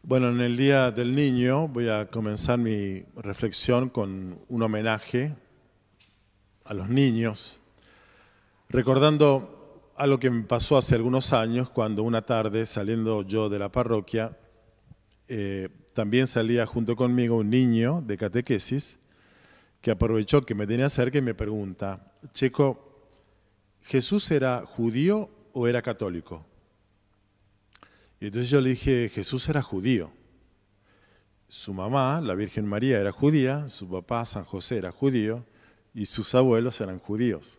Bueno, en el Día del Niño voy a comenzar mi reflexión con un homenaje a los niños, recordando algo que me pasó hace algunos años cuando una tarde, saliendo yo de la parroquia, también salía junto conmigo un niño de catequesis que aprovechó que me tenía cerca y me pregunta: Checo, ¿Jesús era judío o era católico? Y entonces yo le dije: Jesús era judío. Su mamá, la Virgen María, era judía, su papá, San José, era judío, y sus abuelos eran judíos.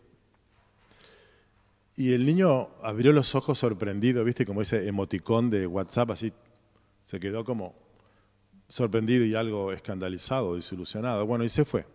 Y el niño abrió los ojos sorprendido, ¿viste? Como ese emoticón de WhatsApp, así se quedó como sorprendido y algo escandalizado, desilusionado. Bueno, y se fue.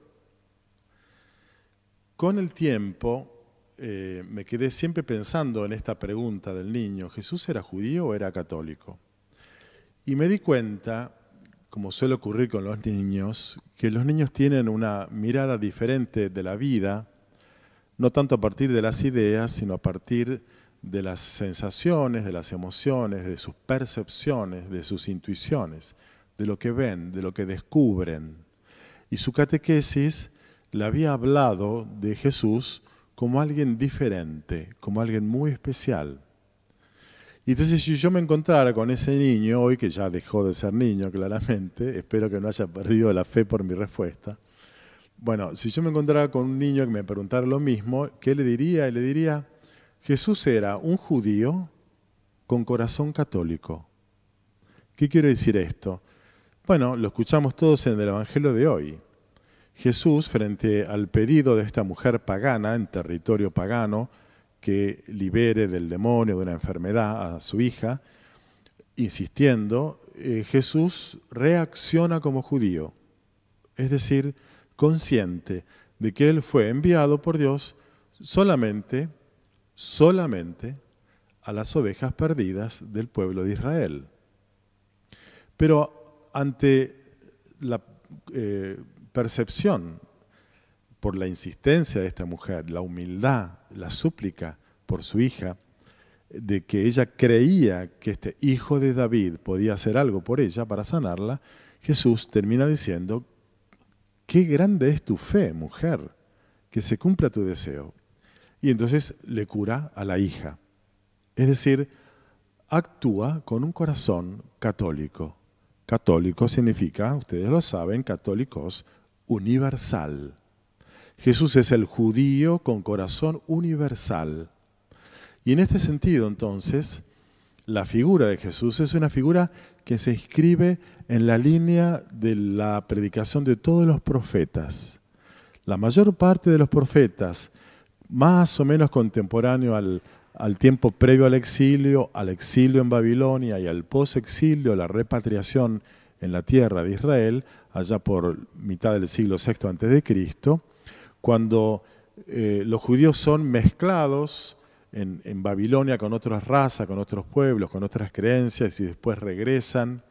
Con el tiempo me quedé siempre pensando en esta pregunta del niño: ¿Jesús era judío o era católico? Y me di cuenta, como suele ocurrir con los niños, que los niños tienen una mirada diferente de la vida, no tanto a partir de las ideas, sino a partir de las sensaciones, de las emociones, de sus percepciones, de sus intuiciones, de lo que ven, de lo que descubren. Y su catequesis le había hablado de Jesús como alguien diferente, como alguien muy especial. Y entonces, si yo me encontrara con ese niño hoy, que ya dejó de ser niño claramente, espero que no haya perdido la fe por mi respuesta. Bueno, si yo me encontrara con un niño que me preguntara lo mismo, ¿qué le diría? Y le diría: Jesús era un judío con corazón católico. ¿Qué quiere decir esto? Bueno, lo escuchamos todos en el Evangelio de hoy. Jesús, frente al pedido de esta mujer pagana en territorio pagano, que libere del demonio, de una enfermedad a su hija, insistiendo, Jesús reacciona como judío, es decir, consciente de que Él fue enviado por Dios solamente a las ovejas perdidas del pueblo de Israel. Pero ante la percepción, por la insistencia de esta mujer, la humildad, la súplica por su hija, de que ella creía que este hijo de David podía hacer algo por ella para sanarla, Jesús termina diciendo: qué grande es tu fe, mujer, que se cumpla tu deseo. Y entonces le cura a la hija. Es decir, actúa con un corazón católico. Católico significa, ustedes lo saben, católicos, universal. Jesús es el judío con corazón universal. Y en este sentido, entonces, la figura de Jesús es una figura que se inscribe en la línea de la predicación de todos los profetas. La mayor parte de los profetas, más o menos contemporáneo al tiempo previo al exilio en Babilonia y al post-exilio, la repatriación en la tierra de Israel, allá por mitad del siglo VI a.C., cuando los judíos son mezclados en Babilonia con otras razas, con otros pueblos, con otras creencias, y después regresan,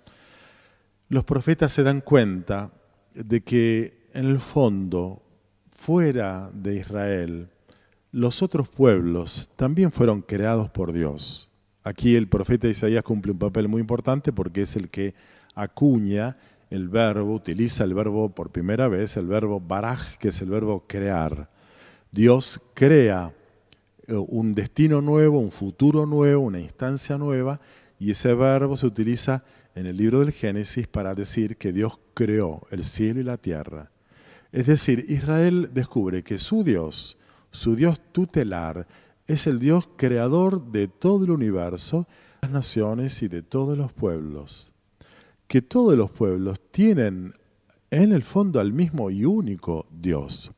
los profetas se dan cuenta de que en el fondo, fuera de Israel, los otros pueblos también fueron creados por Dios. Aquí el profeta Isaías cumple un papel muy importante porque es el que acuña el verbo, utiliza el verbo por primera vez, el verbo baraj, que es el verbo crear. Dios crea un destino nuevo, un futuro nuevo, una instancia nueva, y ese verbo se utiliza en el libro del Génesis para decir que Dios creó el cielo y la tierra. Es decir, Israel descubre que su Dios tutelar, es el Dios creador de todo el universo, de las naciones y de todos los pueblos. Que todos los pueblos tienen en el fondo al mismo y único Dios.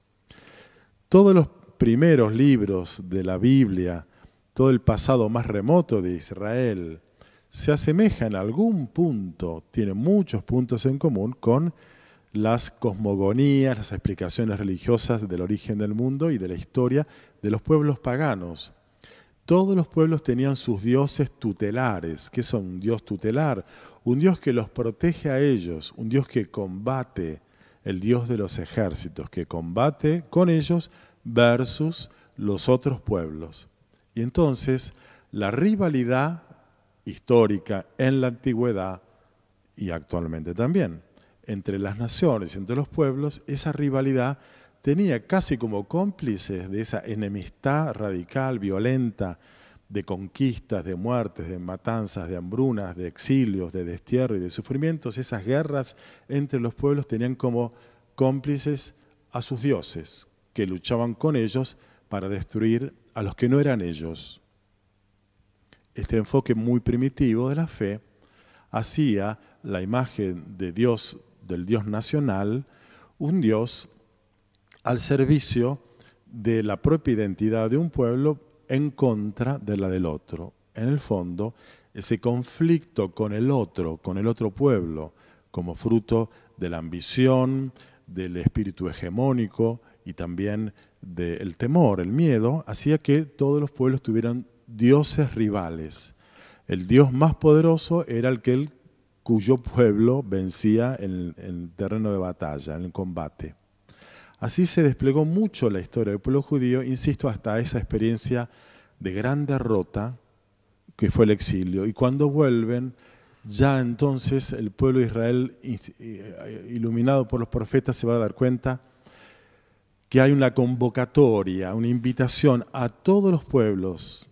Todos los primeros libros de la Biblia, todo el pasado más remoto de Israel, se asemeja en algún punto, tiene muchos puntos en común con las cosmogonías, las explicaciones religiosas del origen del mundo y de la historia de los pueblos paganos. Todos los pueblos tenían sus dioses tutelares. ¿Qué son un dios tutelar? Un dios que los protege a ellos, un dios que combate, el dios de los ejércitos, que combate con ellos versus los otros pueblos. Y entonces la rivalidad histórica en la antigüedad y actualmente también, entre las naciones, entre los pueblos, esa rivalidad tenía casi como cómplices de esa enemistad radical, violenta, de conquistas, de muertes, de matanzas, de hambrunas, de exilios, de destierro y de sufrimientos. Esas guerras entre los pueblos tenían como cómplices a sus dioses, que luchaban con ellos para destruir a los que no eran ellos. Este enfoque muy primitivo de la fe hacía la imagen de Dios, del Dios nacional, un Dios al servicio de la propia identidad de un pueblo en contra de la del otro. En el fondo, ese conflicto con el otro pueblo, como fruto de la ambición, del espíritu hegemónico y también del temor, el miedo, hacía que todos los pueblos tuvieran dioses rivales. El dios más poderoso era cuyo pueblo vencía en el terreno de batalla, en el combate. Así se desplegó mucho la historia del pueblo judío, insisto, hasta esa experiencia de gran derrota que fue el exilio. Y cuando vuelven, ya entonces el pueblo de Israel, iluminado por los profetas, se va a dar cuenta que hay una convocatoria, una invitación a todos los pueblos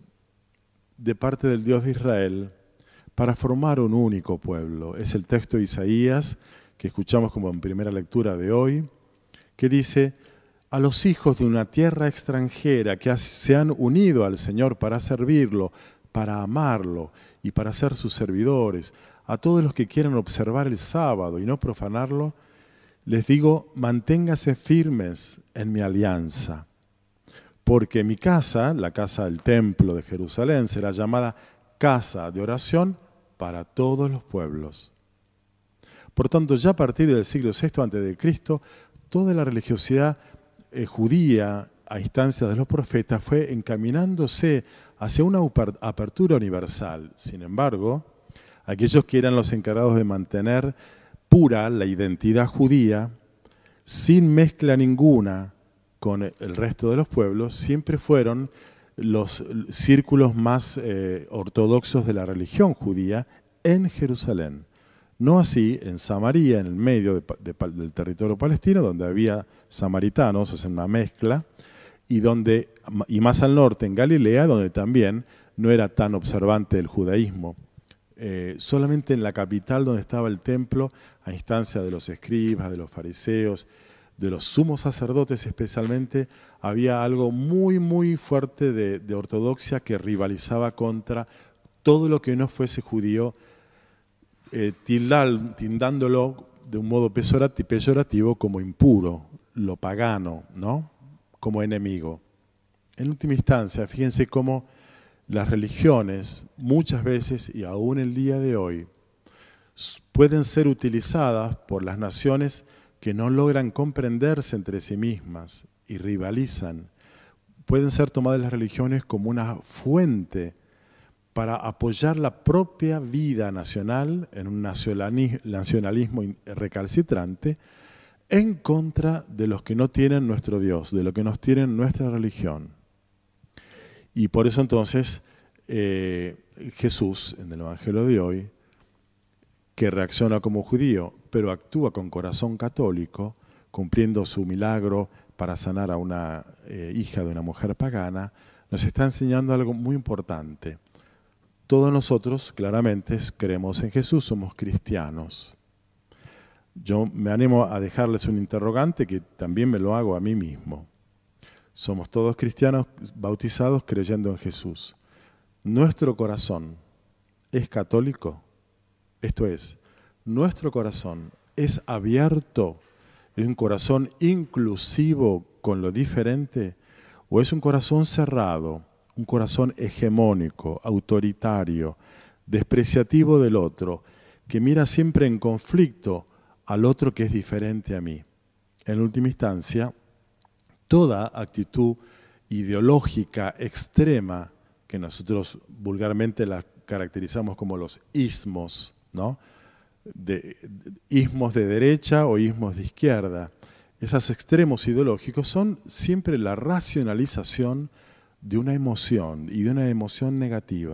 de parte del Dios de Israel para formar un único pueblo. Es el texto de Isaías que escuchamos como en primera lectura de hoy, que dice: a los hijos de una tierra extranjera que se han unido al Señor para servirlo, para amarlo y para ser sus servidores, a todos los que quieran observar el sábado y no profanarlo, les digo, manténgase firmes en mi alianza, porque mi casa, la casa del templo de Jerusalén, será llamada casa de oración para todos los pueblos. Por tanto, ya a partir del siglo VI a.C., toda la religiosidad judía, a instancias de los profetas, fue encaminándose hacia una apertura universal. Sin embargo, aquellos que eran los encargados de mantener pura la identidad judía, sin mezcla ninguna con el resto de los pueblos, siempre fueron los círculos más ortodoxos de la religión judía en Jerusalén. No así en Samaria, en el medio del territorio palestino, donde había samaritanos, o sea, una mezcla, y más al norte, en Galilea, donde también no era tan observante el judaísmo. Solamente en la capital, donde estaba el templo, a instancia de los escribas, de los fariseos, de los sumos sacerdotes especialmente, había algo muy, muy fuerte de ortodoxia que rivalizaba contra todo lo que no fuese judío, tildándolo de un modo peyorativo como impuro, lo pagano, ¿no? Como enemigo. En última instancia, fíjense cómo las religiones, muchas veces y aún el día de hoy, pueden ser utilizadas por las naciones que no logran comprenderse entre sí mismas y rivalizan. Pueden ser tomadas las religiones como una fuente para apoyar la propia vida nacional en un nacionalismo recalcitrante en contra de los que no tienen nuestro Dios, de los que no tienen nuestra religión. Y por eso entonces Jesús, en el Evangelio de hoy, que reacciona como judío, pero actúa con corazón católico, cumpliendo su milagro para sanar a una hija de una mujer pagana, nos está enseñando algo muy importante. Todos nosotros, claramente, creemos en Jesús, somos cristianos. Yo me animo a dejarles un interrogante que también me lo hago a mí mismo. Somos todos cristianos bautizados creyendo en Jesús. ¿Nuestro corazón es católico? Esto es, ¿nuestro corazón es abierto? ¿Es un corazón inclusivo con lo diferente? ¿O es un corazón cerrado? Un corazón hegemónico, autoritario, despreciativo del otro, que mira siempre en conflicto al otro que es diferente a mí. En última instancia, toda actitud ideológica extrema, que nosotros vulgarmente la caracterizamos como los ismos, ¿no? Ismos de derecha o ismos de izquierda, esos extremos ideológicos son siempre la racionalización de una emoción y de una emoción negativa,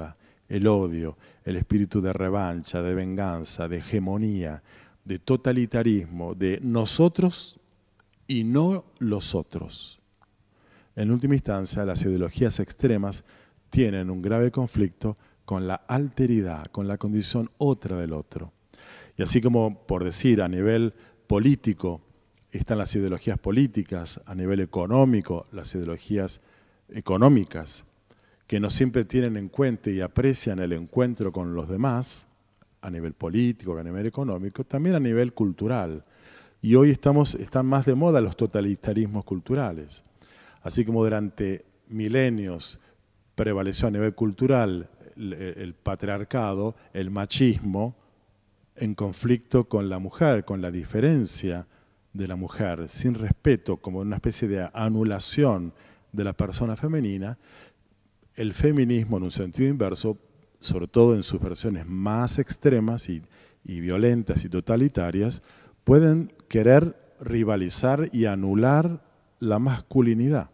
el odio, el espíritu de revancha, de venganza, de hegemonía, de totalitarismo, de nosotros y no los otros. En última instancia, las ideologías extremas tienen un grave conflicto con la alteridad, con la condición otra del otro. Y así como, por decir, a nivel político están las ideologías políticas, a nivel económico las ideologías económicas, que no siempre tienen en cuenta y aprecian el encuentro con los demás, a nivel político, a nivel económico, también a nivel cultural. Y hoy están más de moda los totalitarismos culturales. Así como durante milenios prevaleció a nivel cultural el patriarcado, el machismo, en conflicto con la mujer, con la diferencia de la mujer, sin respeto, como una especie de anulación de la persona femenina, el feminismo en un sentido inverso, sobre todo en sus versiones más extremas y violentas y totalitarias, pueden querer rivalizar y anular la masculinidad.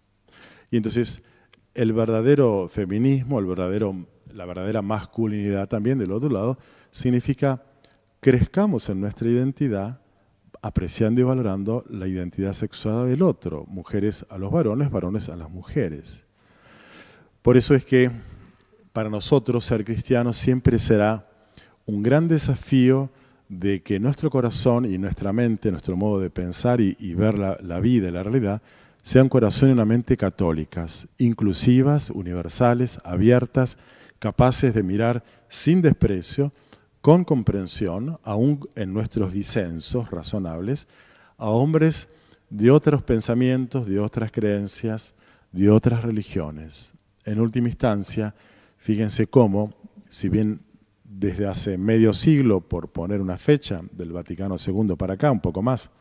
Y entonces el verdadero feminismo, la verdadera masculinidad también del otro lado, significa crezcamos en nuestra identidad apreciando y valorando la identidad sexual del otro, mujeres a los varones, varones a las mujeres. Por eso es que para nosotros ser cristianos siempre será un gran desafío de que nuestro corazón y nuestra mente, nuestro modo de pensar y ver la vida y la realidad, sea un corazón y una mente católicas, inclusivas, universales, abiertas, capaces de mirar sin desprecio, con comprensión, aún en nuestros disensos razonables, a hombres de otros pensamientos, de otras creencias, de otras religiones. En última instancia, fíjense cómo, si bien desde hace medio siglo, por poner una fecha, del Vaticano II para acá, un poco más,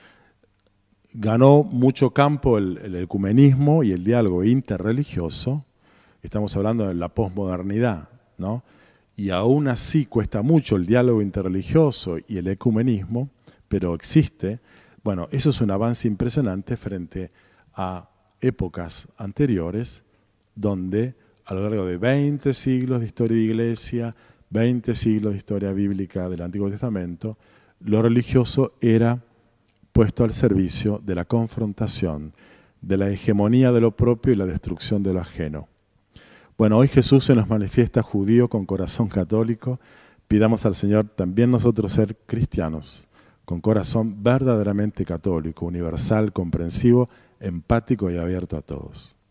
ganó mucho campo el ecumenismo y el diálogo interreligioso. Estamos hablando de la posmodernidad, ¿no? Y aún así cuesta mucho el diálogo interreligioso y el ecumenismo, pero existe. Bueno, eso es un avance impresionante frente a épocas anteriores, donde a lo largo de 20 siglos de historia de iglesia, 20 siglos de historia bíblica del Antiguo Testamento, lo religioso era puesto al servicio de la confrontación, de la hegemonía de lo propio y la destrucción de lo ajeno. Bueno, hoy Jesús se nos manifiesta judío con corazón católico. Pidamos al Señor también nosotros ser cristianos, con corazón verdaderamente católico, universal, comprensivo, empático y abierto a todos.